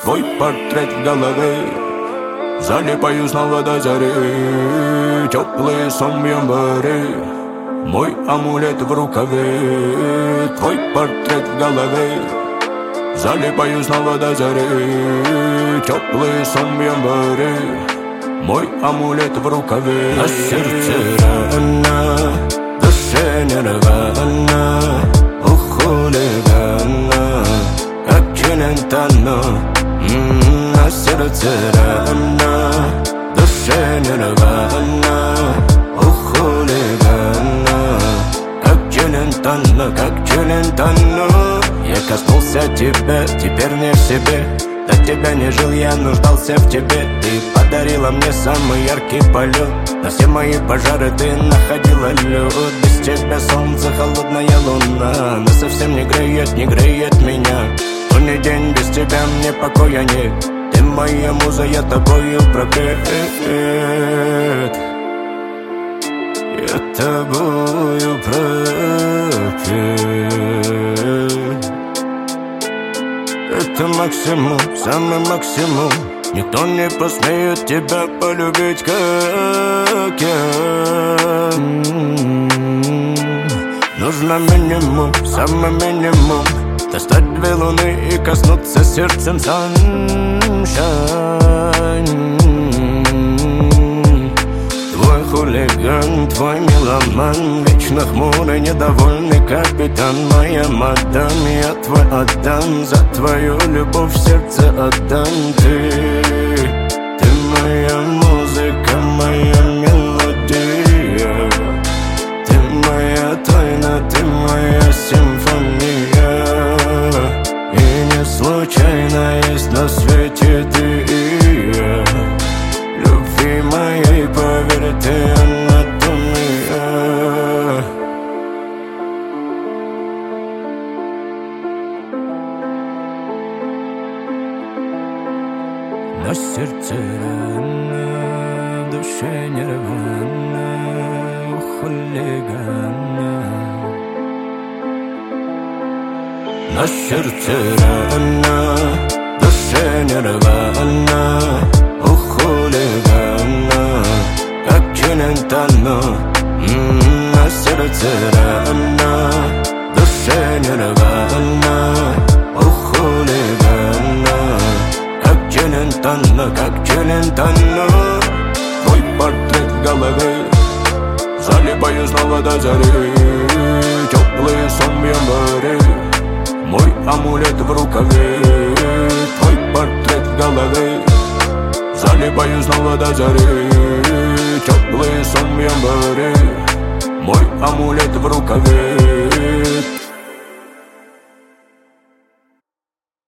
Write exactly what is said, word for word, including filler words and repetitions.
твой портрет в голове. Залипаю снова до зари, теплый сон в январе. Мой амулет в рукаве, твой портрет в голове. Залипаю снова до зари, теплый сон в январе. Мой амулет в рукаве. На сердце рана, душе нервана, у хулигана, как Челентано. На сердце рана, душе нервана, у хулигана, как Челентано, как Челентано. Я коснулся тебя, теперь не в себе. До тебя не жил, я нуждался в тебе. Ты подарила мне самый яркий полет. На все мои пожары ты находила лед. Без тебя солнце, холодная луна, но совсем не греет, не греет меня. Лунный день, без тебя мне покоя нет. Ты моя муза, я тобою прогрет. Я тобою прогрет. Это максимум, самый максимум. Никто не посмеет тебя полюбить, как я. Нужно минимум, самый минимум. Достать две луны и коснуться сердцем sunshine. Твой хулиган, твой меломан, вечно хмурый, недовольный капитан. Моя мадам, я твой отдам, за твою любовь сердце отдам. Ты, ты моя музыка, моя мелодия. Ты моя тайна, ты моя симфония. И не случайно есть на свете ты и я. Любви моей, поверь, ты анатомия. На сердце рана, в душе нервана, у хулигана. На сердце рана, в душе нервана, у хулигана, как Челентано. На сердце рана, в душе нервана, у хулигана, как Челентано, как Челентано. Твой портрет в голове, залипаю снова до зари, теплый сон в январе. Мой амулет в рукаве, твой портрет в голове. Залипаю снова до зари, теплый сон в январе. Мой амулет в рукаве.